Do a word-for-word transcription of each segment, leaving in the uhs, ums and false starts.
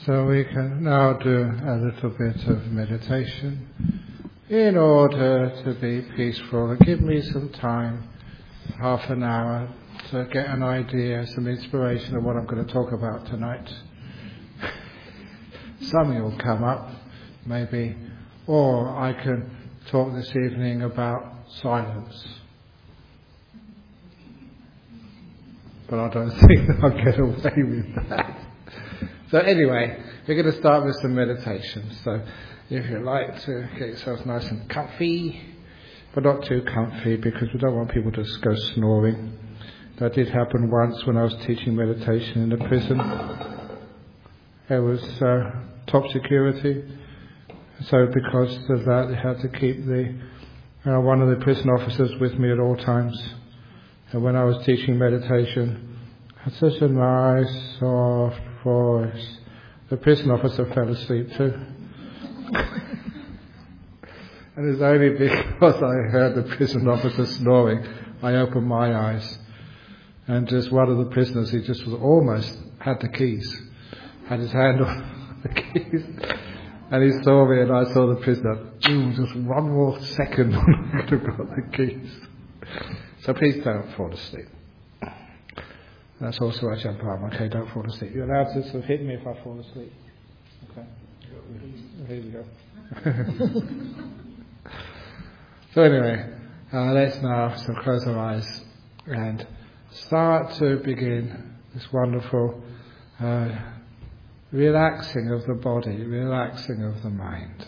So we can now do a little bit of meditation in order to be peaceful, and give me some time, half an hour, to get an idea, some inspiration of what I'm going to talk about tonight. Something will come up, maybe, or I can talk this evening about silence. But I don't think I'll get away with that. So anyway, we're going to start with some meditation. So if you like to get yourself nice and comfy, but not too comfy, because we don't want people to just go snoring. That did happen once when I was teaching meditation in a prison. It was uh, top security. So because of that, they had to keep the uh, one of the prison officers with me at all times. And when I was teaching meditation, I had such a nice, soft voice. The prison officer fell asleep too. And it's only because I heard the prison officer snoring, I opened my eyes. And just one of the prisoners, he just was almost had the keys, had his hand on the keys. And he saw me, and I saw the prisoner, ooh, just one more second, I could have got the keys. So please don't fall asleep. That's also a jump arm. Okay, don't fall asleep. You're allowed to sort of hit me if I fall asleep. Okay. Here we go. So anyway, uh, let's now so close our eyes and start to begin this wonderful uh, relaxing of the body, relaxing of the mind.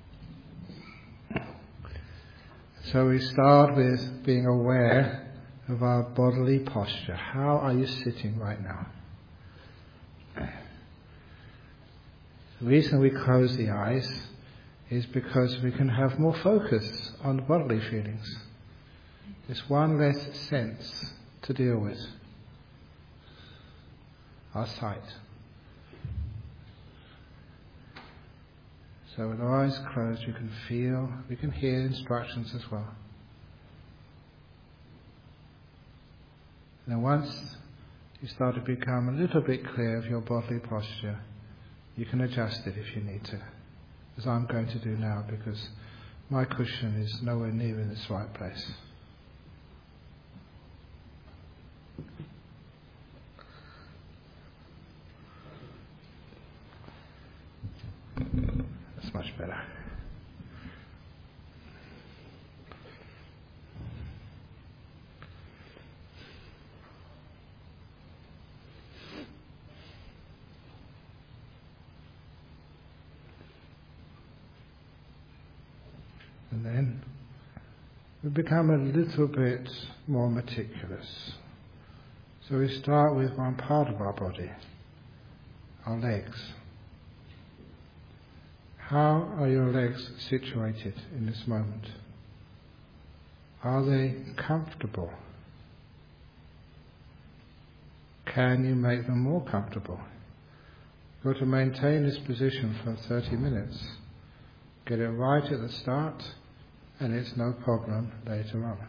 So we start with being aware of our bodily posture. How are you sitting right now? The reason we close the eyes is because we can have more focus on the bodily feelings. There's one less sense to deal with. Our sight. So with our eyes closed, you can feel, we can hear instructions as well. And then once you start to become a little bit clear of your bodily posture, you can adjust it if you need to, as I'm going to do now, because my cushion is nowhere near in its right place. That's much better. And then we become a little bit more meticulous. So we start with one part of our body, our legs. How are your legs situated in this moment? Are they comfortable? Can you make them more comfortable? You've got to maintain this position for thirty minutes. Get it right at the start, and it's no problem later on.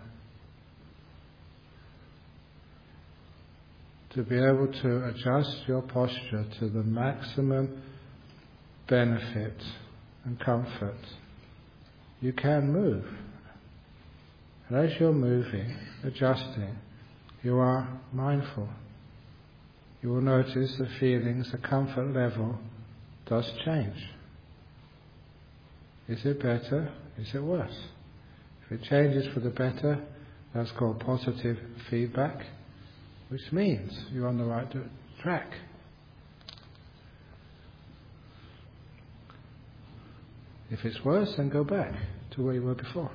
To be able to adjust your posture to the maximum benefit and comfort, you can move. And as you're moving, adjusting, you are mindful. You will notice the feelings, the comfort level does change. Is it better? Is it worse? If it changes for the better, that's called positive feedback, which means you're on the right track. If it's worse, then go back to where you were before.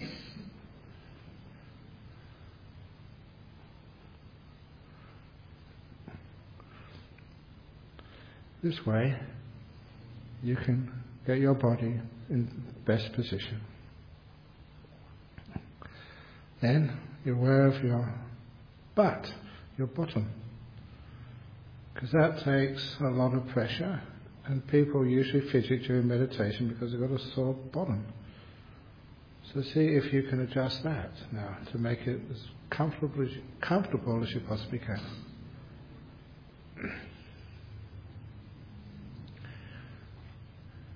This way, you can get your body in best position. Then you're aware of your butt, your bottom, because that takes a lot of pressure, and people usually fidget during meditation because they've got a sore bottom. So see if you can adjust that now to make it as comfortable as you, comfortable as you possibly can.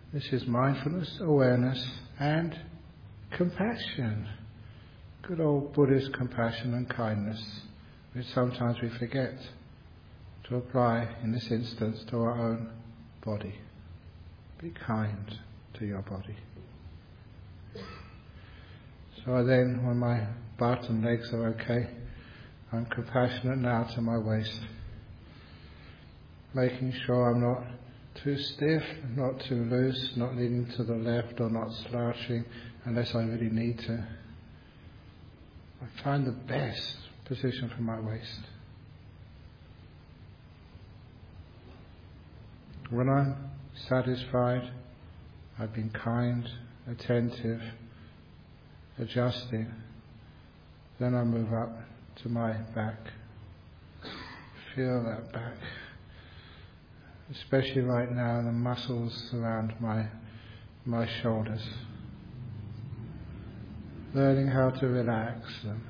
This is mindfulness, awareness, and compassion. Good old Buddhist compassion and kindness, which sometimes we forget to apply in this instance to our own body. Be kind to your body. So then, when my butt and legs are okay, I'm compassionate now to my waist, making sure I'm not too stiff, not too loose, not leaning to the left or not slouching unless I really need to. I find the best position for my waist. When I'm satisfied, I've been kind, attentive, adjusting, then I move up to my back. Feel that back. Especially right now, the muscles around my my shoulders. Learning how to relax them.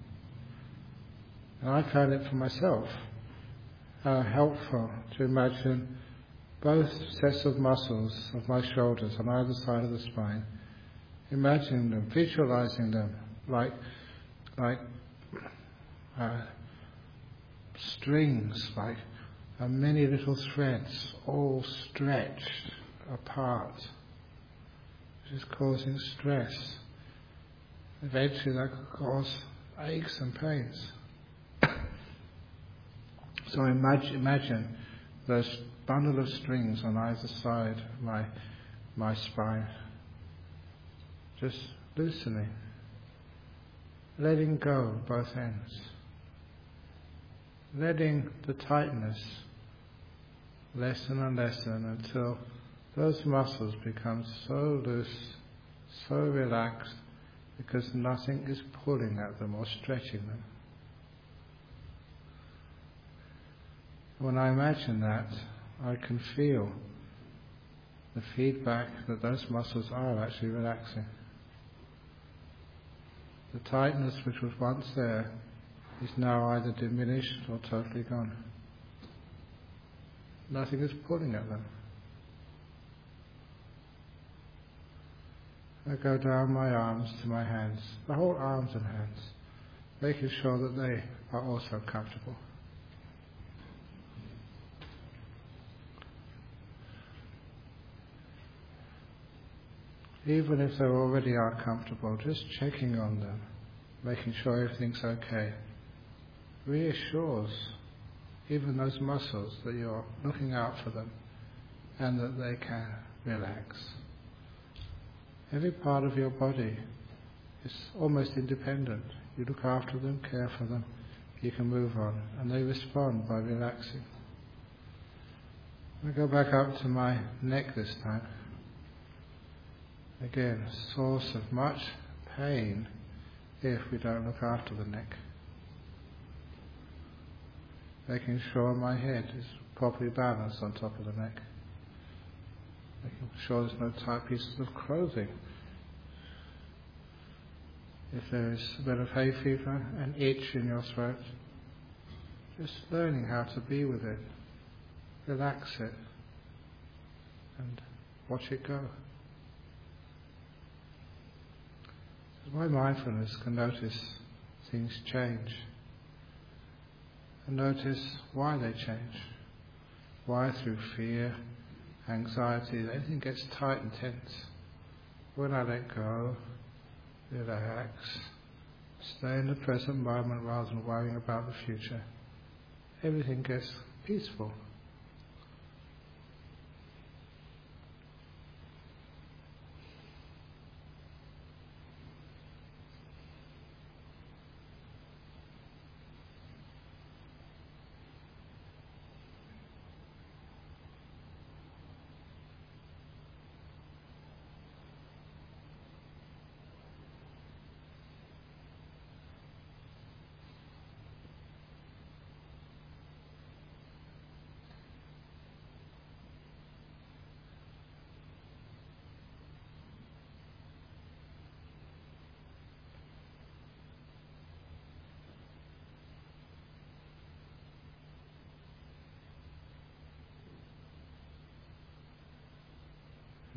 And I found it for myself how helpful to imagine both sets of muscles of my shoulders on either side of the spine. Imagining them, visualizing them like like uh, strings, like uh, many little threads, all stretched apart, which is causing stress. Eventually that could cause aches and pains. So imagine, imagine those bundle of strings on either side of my, my spine, just loosening, letting go of both ends, letting the tightness lessen and lessen until those muscles become so loose, so relaxed, because nothing is pulling at them or stretching them. When I imagine that, I can feel the feedback that those muscles are actually relaxing. The tightness which was once there is now either diminished or totally gone. Nothing is pulling at them. I go down my arms to my hands, the whole arms and hands, making sure that they are also comfortable. Even if they already are comfortable, just checking on them, making sure everything's okay, reassures even those muscles that you're looking out for them and that they can relax. Every part of your body is almost independent. You look after them, care for them, you can move on, and they respond by relaxing. I go back up to my neck this time. Again, a source of much pain if we don't look after the neck. Making sure my head is properly balanced on top of the neck. Making sure there's no tight pieces of clothing. If there is a bit of hay fever, an itch in your throat, just learning how to be with it, relax it, and watch it go. My mindfulness can notice things change and notice why they change. Why through fear, anxiety, everything gets tight and tense. When I let go, relax, stay in the present moment rather than worrying about the future, everything gets peaceful.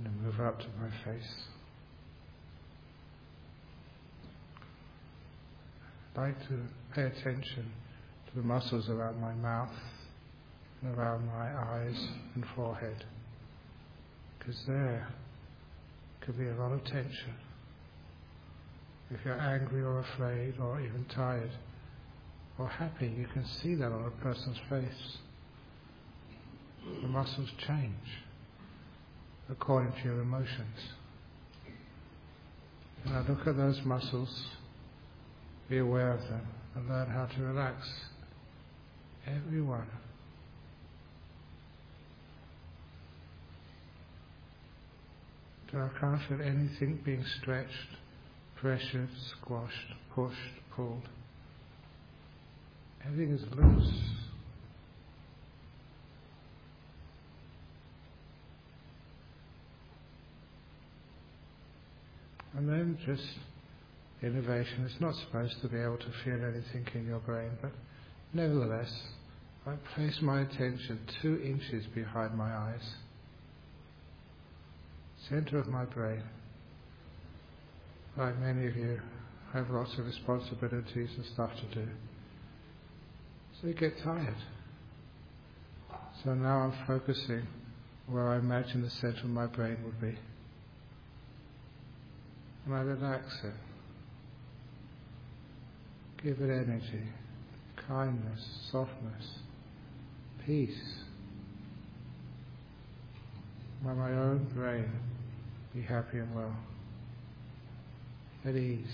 and then move up to my face. I like to pay attention to the muscles around my mouth and around my eyes and forehead, because there could be a lot of tension. If you're angry or afraid or even tired or happy, you can see that on a person's face. The muscles change according to your emotions. And I look at those muscles, be aware of them, and learn how to relax every one. So I can't feel anything being stretched, pressured, squashed, pushed, pulled. Everything is loose. And then just innovation. It's not supposed to be able to feel anything in your brain, but nevertheless, I place my attention two inches behind my eyes, center of my brain. Like many of you, I have lots of responsibilities and stuff to do. So you get tired. So now I'm focusing where I imagine the center of my brain would be. And I relax it. Give it energy, kindness, softness, peace. By my own brain, be happy and well. At ease.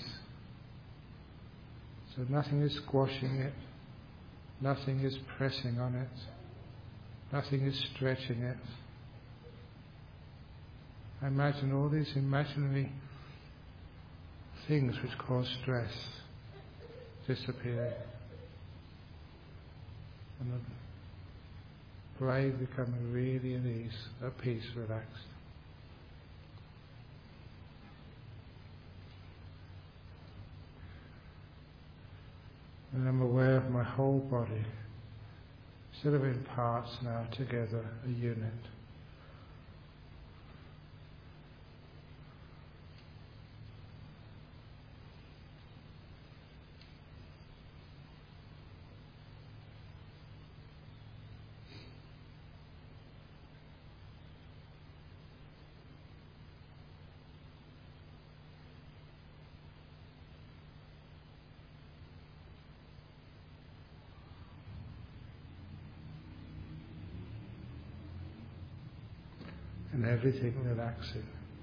So nothing is squashing it, nothing is pressing on it, nothing is stretching it. I imagine all these imaginary things which cause stress disappearing, and the brain becoming really at ease, at peace, relaxed. And I'm aware of my whole body, instead of in parts now, together, a unit. And everything relaxing.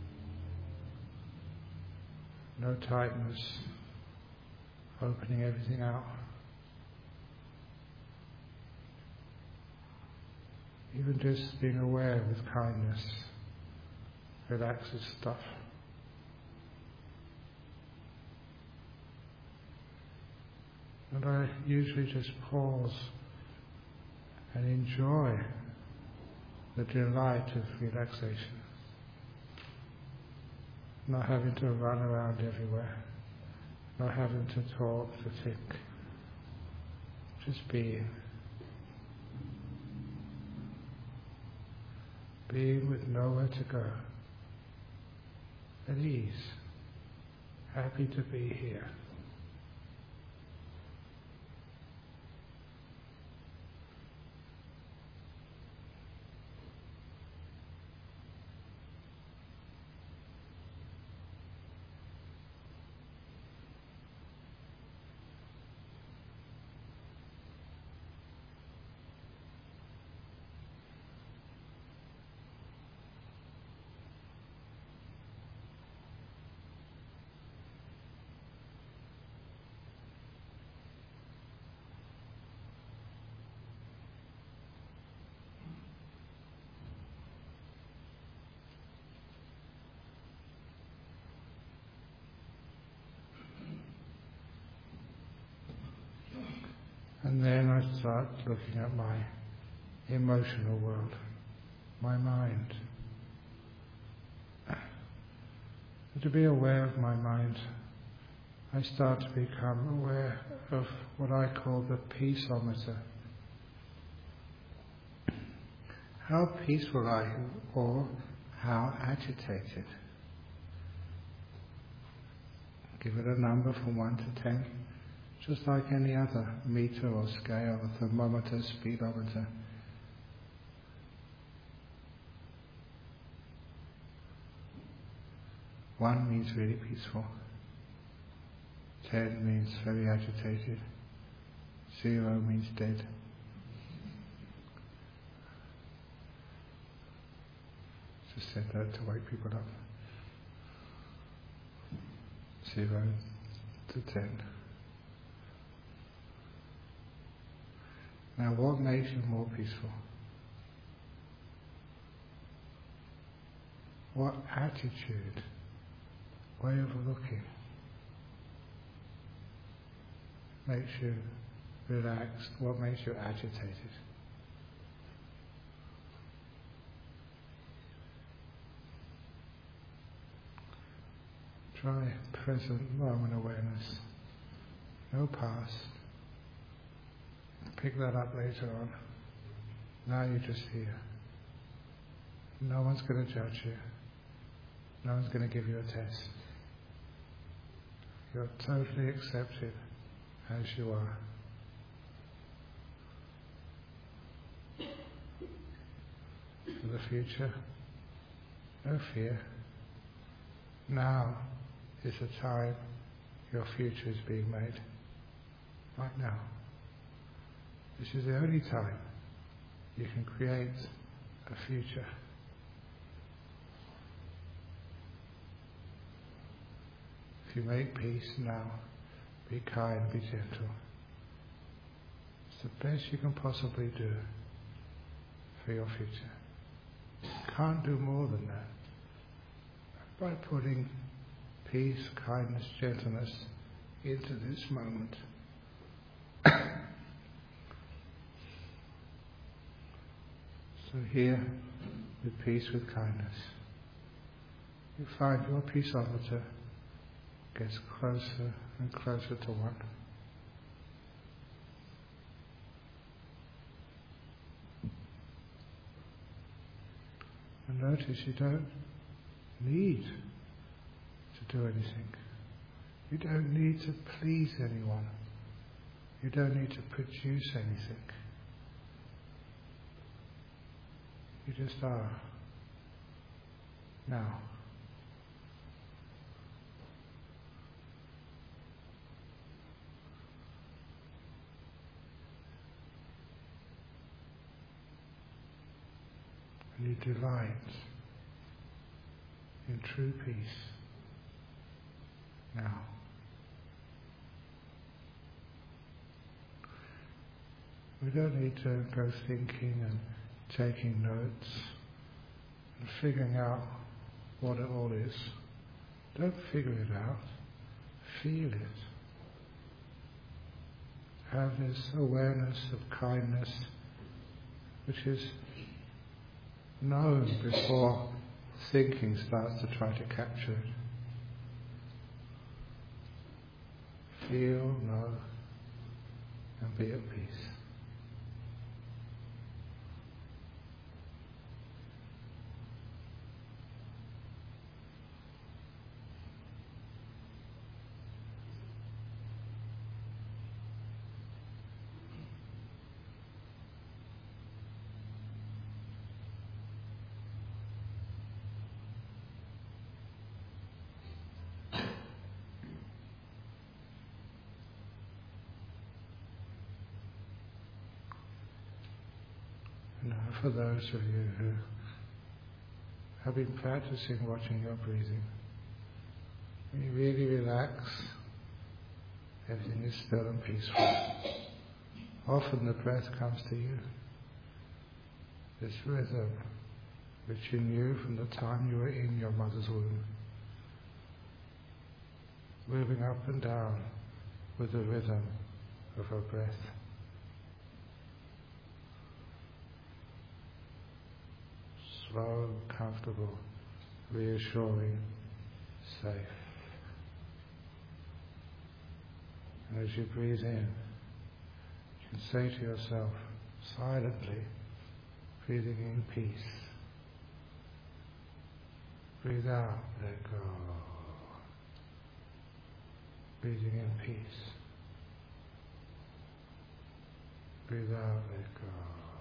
No tightness, opening everything out. Even just being aware with kindness relaxes stuff. And I usually just pause and enjoy the delight of relaxation. Not having to run around everywhere, not having to talk, to think. Just being. Being with nowhere to go. At ease. Happy to be here. And then I start looking at my emotional world, my mind. And to be aware of my mind, I start to become aware of what I call the peaceometer. How peaceful are you, or how agitated. Give it a number from one to ten, just like any other meter or scale, or thermometer, speedometer. One means really peaceful. Ten means very agitated. Zero means dead. Just said that to wake people up. Zero to ten. Now, what makes you more peaceful? What attitude, way of looking, makes you relaxed? What makes you agitated? Try present moment awareness. No past. Pick that up later on. Now you're just here. No one's going to judge you. No one's going to give you a test. You're totally accepted as you are. For the future, no fear. Now is the time your future is being made. Right now. This is the only time you can create a future. If you make peace now, be kind, be gentle. It's the best you can possibly do for your future. You can't do more than that. By putting peace, kindness, gentleness into this moment. So here, with peace, with kindness, you find your peaceometer gets closer and closer to one. And notice you don't need to do anything. You don't need to please anyone. You don't need to produce anything. You just are. Now. And you delight in true peace. Now. We don't need to go thinking and taking notes and figuring out what it all is. Don't figure it out. Feel it. Have this awareness of kindness which is known before thinking starts to try to capture it. Feel, know, and be at peace. For those of you who have been practicing watching your breathing, when you really relax, everything is still and peaceful. Often the breath comes to you. This rhythm which you knew from the time you were in your mother's womb, moving up and down with the rhythm of her breath. Slow, comfortable, reassuring, safe. And as you breathe in, you can say to yourself, silently, breathing in peace, Breathe out, let go. Breathing in peace. Breathe out, let go.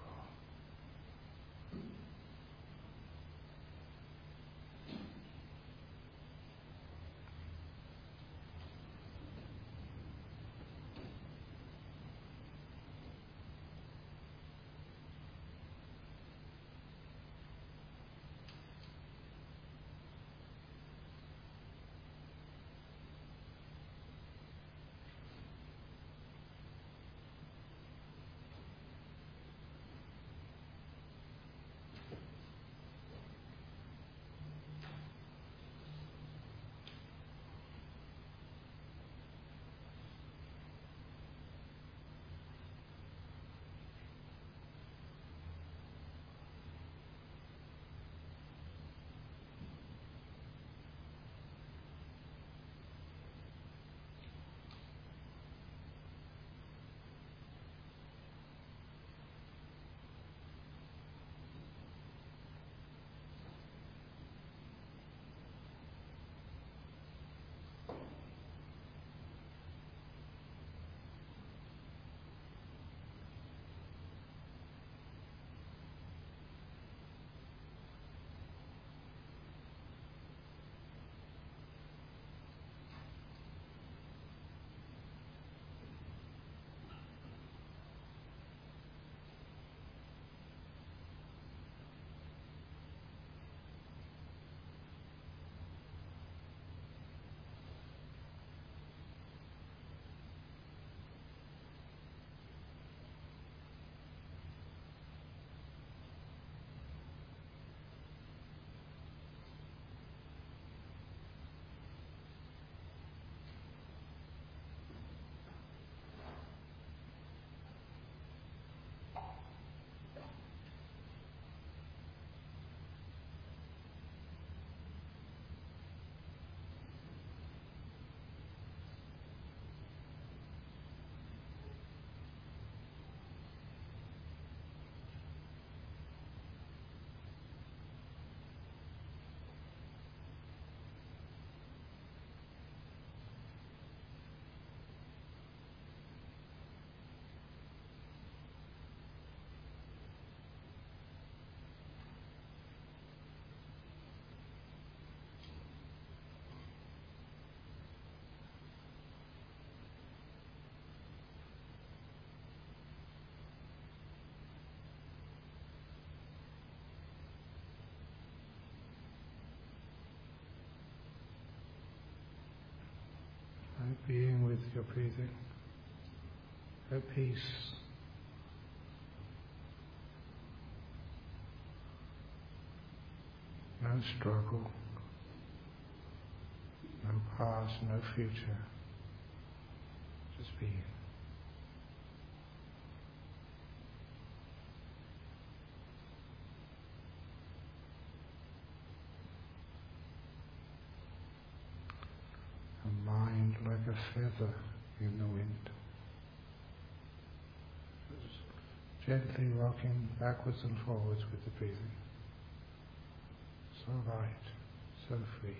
And being with your breathing, at peace. No struggle, no past, no future, just being. A mind like a feather in the wind, gently rocking backwards and forwards with the breathing. So light, so free.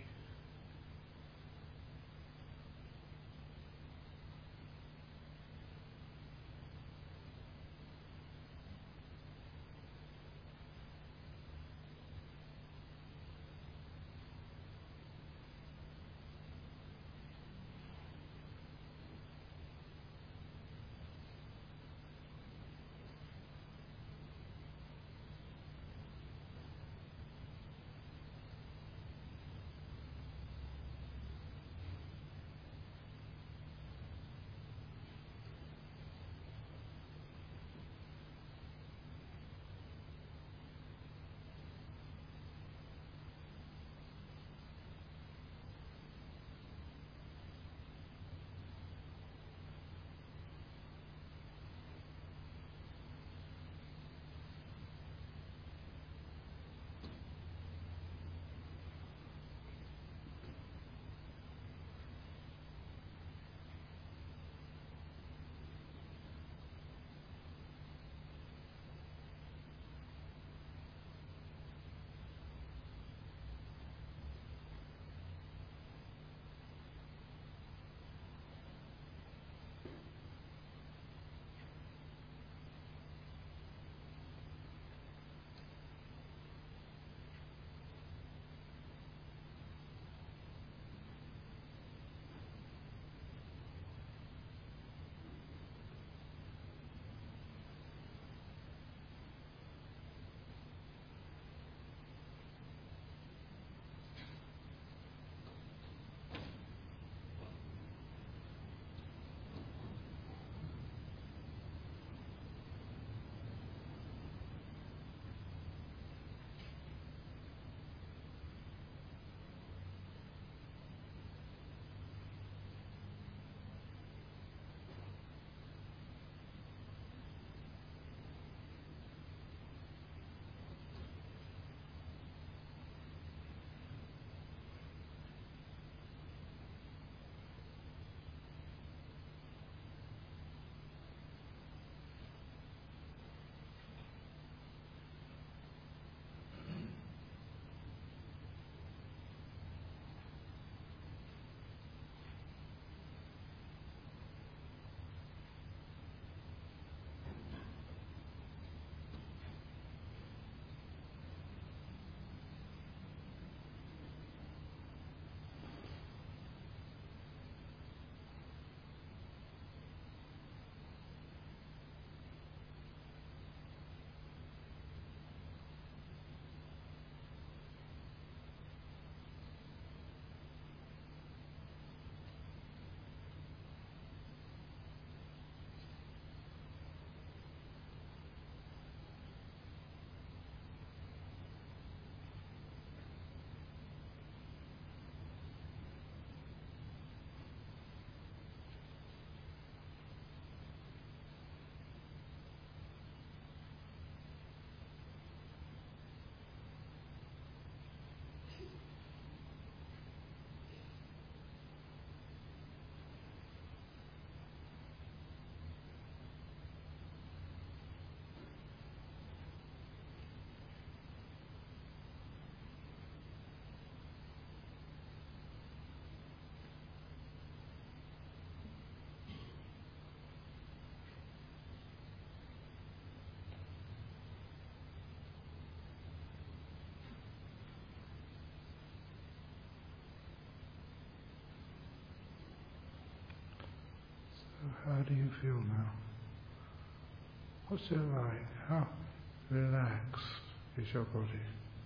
how do you feel now? What's it like? How relaxed is your body?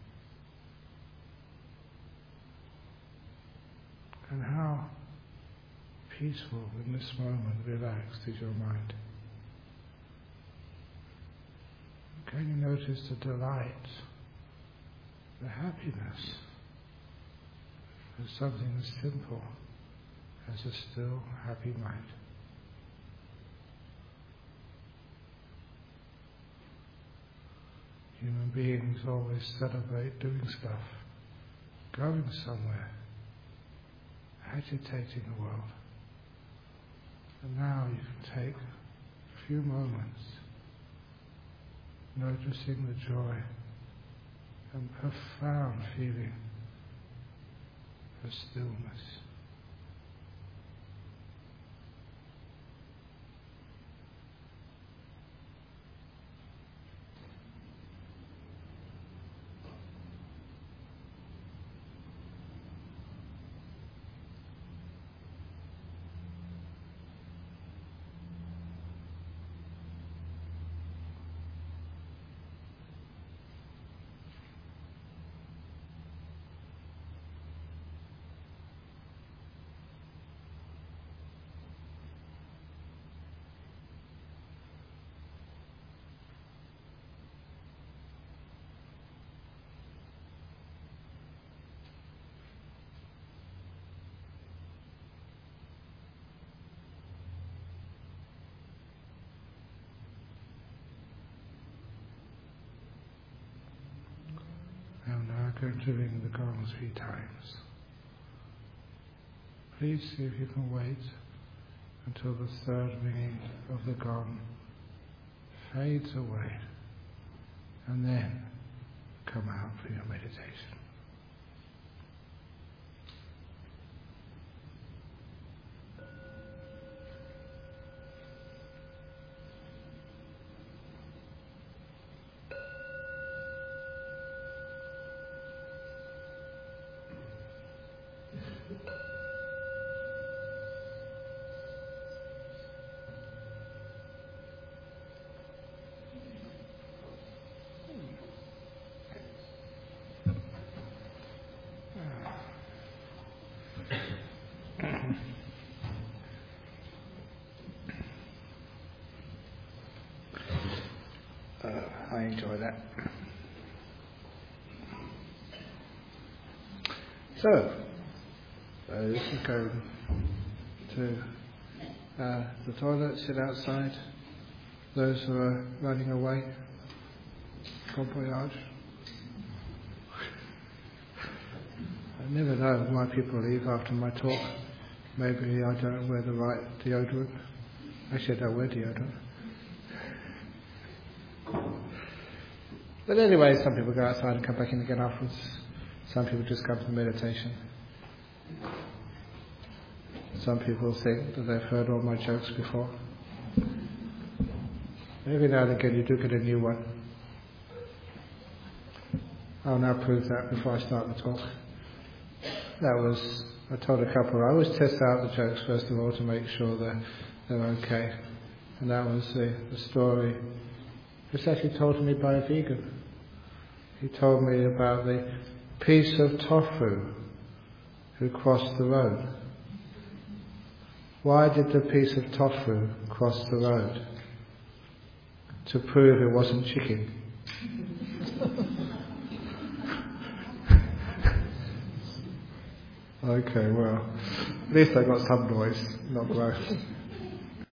And how peaceful in this moment, relaxed is your mind? Can you notice the delight, the happiness of something as simple as a still, happy mind? Human beings always celebrate doing stuff, going somewhere, agitating the world. And now you can take a few moments noticing the joy and profound feeling of stillness. I'm now going to ring the gong three times. Please see if you can wait until the third ringing of the gong fades away, and then come out for your meditation. Uh, I enjoy that. So, those who go to uh, the toilet, sit outside. Those who are running away, bon voyage. I never know why people leave after my talk. Maybe I don't wear the right deodorant. Actually, I don't wear deodorant. But anyway, some people go outside and come back in again afterwards. Some people just come to meditation. Some people think that they've heard all my jokes before. Every now and again you do get a new one. I'll now prove that before I start the talk. That was, I told a couple, I always test out the jokes first of all to make sure that they're okay. And that was the, the story. It was actually told to me by a vegan. He told me about the piece of tofu who crossed the road. Why did the piece of tofu cross the road? To prove it wasn't chicken. Okay, well, at least I got some noise, not gross.